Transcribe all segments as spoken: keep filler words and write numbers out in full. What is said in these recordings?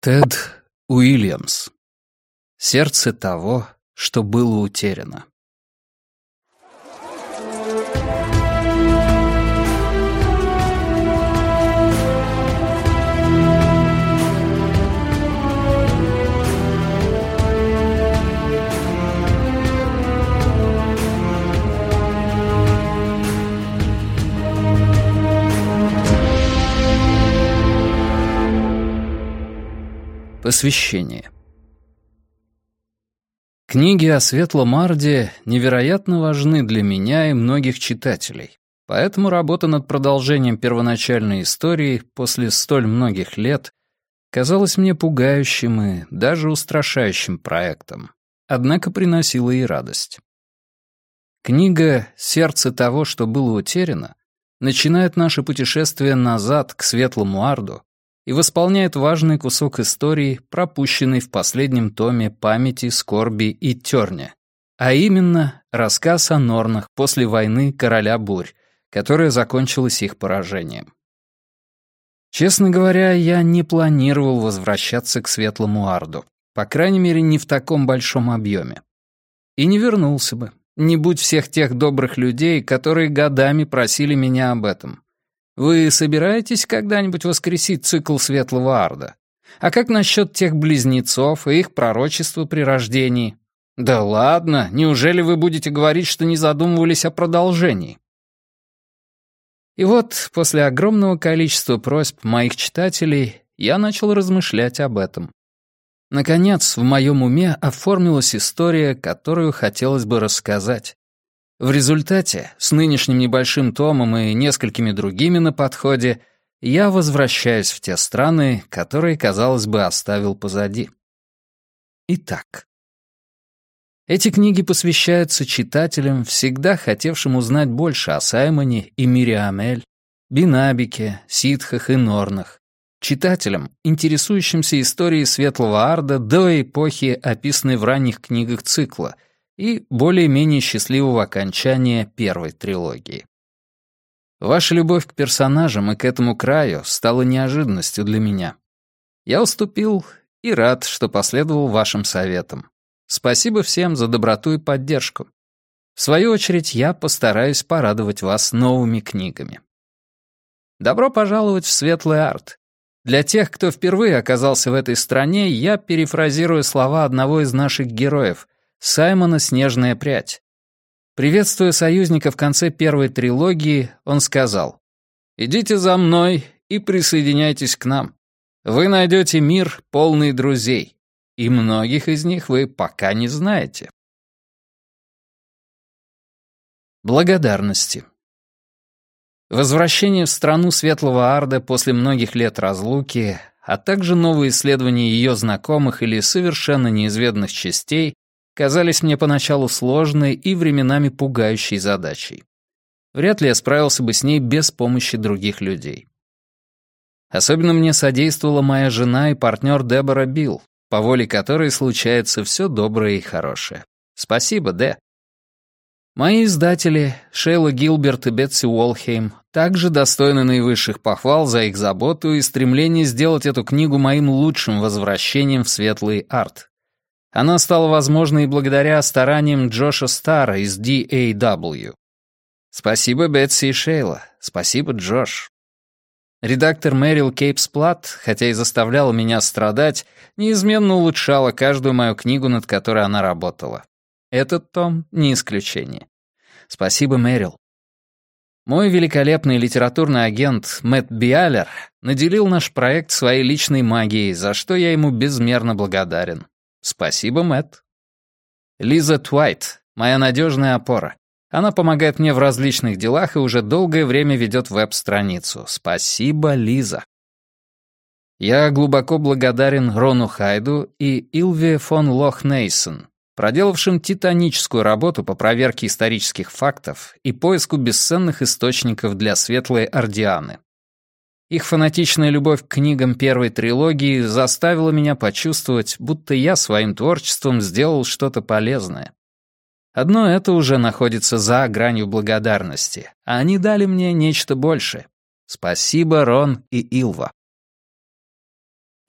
Тед Уильямс. Сердце того, что было утеряно. Посвящение. Книги о Светлом Арде невероятно важны для меня и многих читателей, поэтому работа над продолжением первоначальной истории после столь многих лет казалась мне пугающим и даже устрашающим проектом, однако приносила и радость. Книга «Сердце того, что было утеряно» начинает наше путешествие назад к Светлому Арду и восполняет важный кусок истории, пропущенный в последнем томе «Памяти, скорби и терня», а именно рассказ о Норнах после войны Короля Бурь, которая закончилась их поражением. Честно говоря, я не планировал возвращаться к Светлому Арду, по крайней мере, не в таком большом объеме. И не вернулся бы, не будь всех тех добрых людей, которые годами просили меня об этом. Вы собираетесь когда-нибудь воскресить цикл Светлого Арда? А как насчет тех близнецов и их пророчества при рождении? Да ладно, неужели вы будете говорить, что не задумывались о продолжении? И вот, после огромного количества просьб моих читателей, я начал размышлять об этом. Наконец, в моем уме оформилась история, которую хотелось бы рассказать. В результате, с нынешним небольшим томом и несколькими другими на подходе, я возвращаюсь в те страны, которые, казалось бы, оставил позади. Итак, эти книги посвящаются читателям, всегда хотевшим узнать больше о Саймоне и Мириамель, Бинабике, ситхах и Норнах, читателям, интересующимся историей Светлого Арда до эпохи, описанной в ранних книгах цикла, и более-менее счастливого окончания первой трилогии. Ваша любовь к персонажам и к этому краю стала неожиданностью для меня. Я уступил и рад, что последовал вашим советам. Спасибо всем за доброту и поддержку. В свою очередь, я постараюсь порадовать вас новыми книгами. Добро пожаловать в Светлый Ард. Для тех, кто впервые оказался в этой стране, я перефразирую слова одного из наших героев — Саймона «Снежная прядь». Приветствуя союзника в конце первой трилогии, он сказал: «Идите за мной и присоединяйтесь к нам. Вы найдете мир, полный друзей, и многих из них вы пока не знаете». Благодарности. Возвращение в страну Светлого Арда после многих лет разлуки, а также новые исследования ее знакомых или совершенно неизведанных частей казались мне поначалу сложной и временами пугающей задачей. Вряд ли я справился бы с ней без помощи других людей. Особенно мне содействовала моя жена и партнер Дебора Билл, по воле которой случается все доброе и хорошее. Спасибо, Дэ. Мои издатели, Шейла Гилберт и Бетси Уолхейм, также достойны наивысших похвал за их заботу и стремление сделать эту книгу моим лучшим возвращением в Светлый Ард. Она стала возможной и благодаря стараниям Джоша Стара из ди эй дабл ю. Спасибо, Бетси и Шейла. Спасибо, Джош. Редактор Мэрил Кейпс-Платт, хотя и заставляла меня страдать, неизменно улучшала каждую мою книгу, над которой она работала. Этот том не исключение. Спасибо, Мэрил. Мой великолепный литературный агент Мэтт Биалер наделил наш проект своей личной магией, за что я ему безмерно благодарен. Спасибо, Мэтт. Лиза Твайт, моя надежная опора. Она помогает мне в различных делах и уже долгое время ведет веб-страницу. Спасибо, Лиза. Я глубоко благодарен Рону Хайду и Илве фон Лох-Нейсон, проделавшим титаническую работу по проверке исторических фактов и поиску бесценных источников для Светлой Ардианы. Их фанатичная любовь к книгам первой трилогии заставила меня почувствовать, будто я своим творчеством сделал что-то полезное. Одно это уже находится за гранью благодарности, а они дали мне нечто большее. Спасибо, Рон и Илва.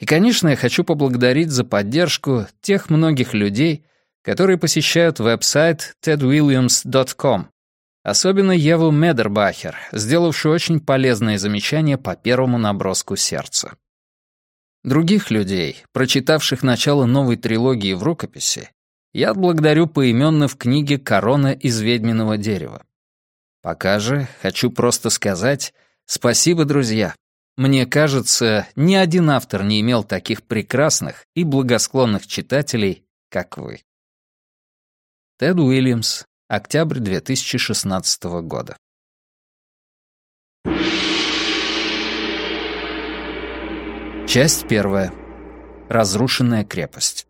И, конечно, я хочу поблагодарить за поддержку тех многих людей, которые посещают веб-сайт тед уильямс точка ком. Особенно Еву Медербахер, сделавшую очень полезные замечания по первому наброску сердца. Других людей, прочитавших начало новой трилогии в рукописи, я отблагодарю поименно в книге «Корона из ведьминого дерева». Пока же хочу просто сказать спасибо, друзья. Мне кажется, ни один автор не имел таких прекрасных и благосклонных читателей, как вы. Тед Уильямс. Октябрь две тысячи шестнадцатого года. Часть первая. Разрушенная крепость.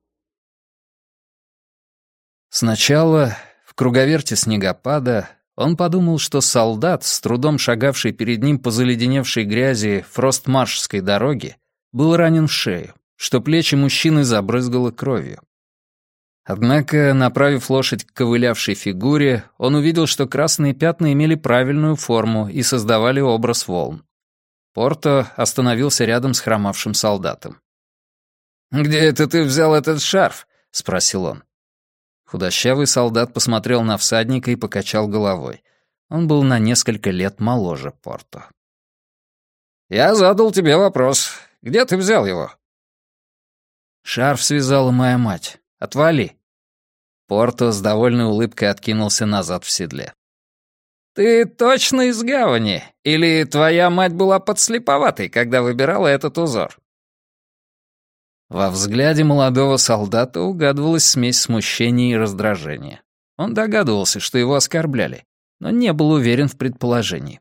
Сначала, в круговерте снегопада, он подумал, что солдат, с трудом шагавший перед ним по заледеневшей грязи фростмаршской дороги, был ранен в шею, что плечи мужчины забрызгало кровью. Однако, направив лошадь к ковылявшей фигуре, он увидел, что красные пятна имели правильную форму и создавали образ волн. Порто остановился рядом с хромавшим солдатом. «Где это ты взял этот шарф?» — спросил он. Худощавый солдат посмотрел на всадника и покачал головой. Он был на несколько лет моложе Порто. «Я задал тебе вопрос. Где ты взял его?» «Шарф связала моя мать. Отвали». Порто с довольной улыбкой откинулся назад в седле. «Ты точно из гавани? Или твоя мать была подслеповатой, когда выбирала этот узор?» Во взгляде молодого солдата угадывалась смесь смущения и раздражения. Он догадывался, что его оскорбляли, но не был уверен в предположении.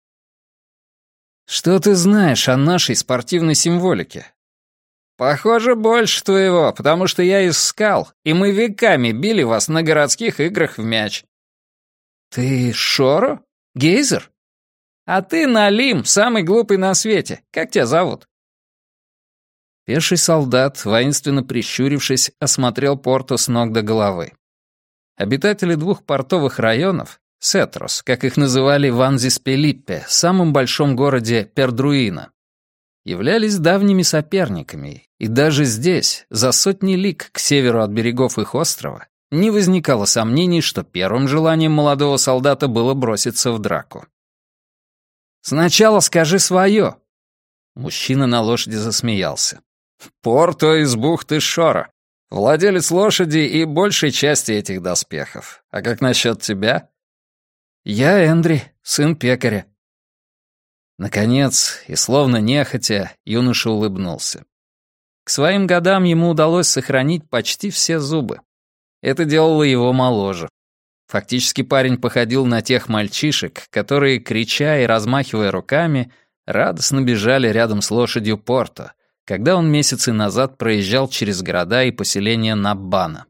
«Что ты знаешь о нашей спортивной символике?» «Похоже, больше твоего, потому что я из скал, и мы веками били вас на городских играх в мяч». «Ты Шоро? Гейзер? А ты Налим, самый глупый на свете. Как тебя зовут?» Пеший солдат, воинственно прищурившись, осмотрел Порто с ног до головы. Обитатели двух портовых районов, Сетрос, как их называли в Анзис-Пелиппе, самом большом городе Пердруина, являлись давними соперниками, и даже здесь, за сотни лиг к северу от берегов их острова, не возникало сомнений, что первым желанием молодого солдата было броситься в драку. «Сначала скажи свое!» Мужчина на лошади засмеялся. «Порто из бухты Шора, владелец лошади и большей части этих доспехов. А как насчет тебя?» «Я Эндри, сын пекаря». Наконец, и словно нехотя, юноша улыбнулся. К своим годам ему удалось сохранить почти все зубы. Это делало его моложе. Фактически парень походил на тех мальчишек, которые, крича и размахивая руками, радостно бежали рядом с лошадью Порто, когда он месяцы назад проезжал через города и поселения Наббана.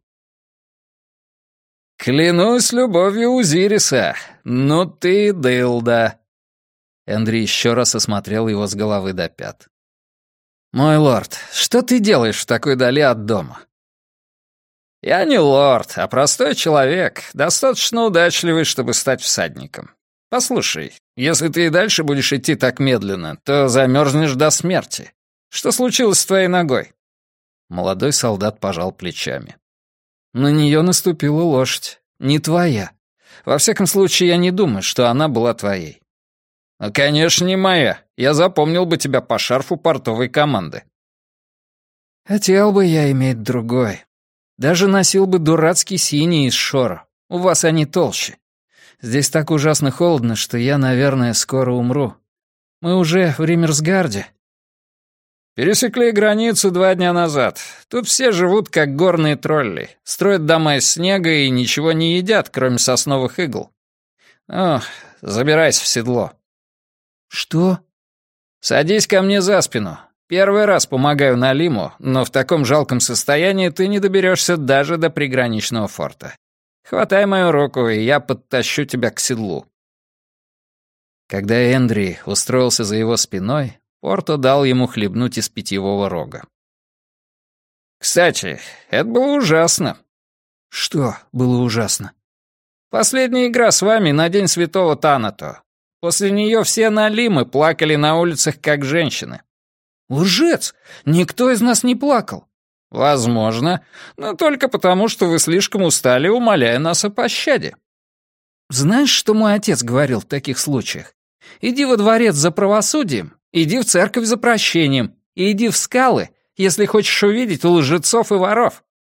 «Клянусь любовью Узириса, ну ты дылда!» Эндри еще раз осмотрел его с головы до пят. «Мой лорд, что ты делаешь в такой дали от дома?» «Я не лорд, а простой человек, достаточно удачливый, чтобы стать всадником. Послушай, если ты и дальше будешь идти так медленно, то замерзнешь до смерти. Что случилось с твоей ногой?» Молодой солдат пожал плечами. «На нее наступила лошадь. Не твоя. Во всяком случае, я не думаю, что она была твоей». «Ну, конечно, не моя. Я запомнил бы тебя по шарфу портовой команды». «Хотел бы я иметь другой. Даже носил бы дурацкий синий из Шора. У вас они толще. Здесь так ужасно холодно, что я, наверное, скоро умру. Мы уже в Риммерсгарде». «Пересекли границу два дня назад. Тут все живут как горные тролли, строят дома из снега и ничего не едят, кроме сосновых игл. О, забирайся в седло». «Что?» «Садись ко мне за спину. Первый раз помогаю Налиму, но в таком жалком состоянии ты не доберешься даже до приграничного форта. Хватай мою руку, и я подтащу тебя к седлу». Когда Эндри устроился за его спиной, Порто дал ему хлебнуть из питьевого рога. «Кстати, это было ужасно». «Что было ужасно?» «Последняя игра с вами на День Святого Танато. После нее все Налимы плакали на улицах, как женщины. «Лжец! Никто из нас не плакал!» «Возможно, но только потому, что вы слишком устали, умоляя нас о пощаде». «Знаешь, что мой отец говорил в таких случаях? Иди во дворец за правосудием, иди в церковь за прощением, и иди в скалы, если хочешь увидеть лжецов и воров».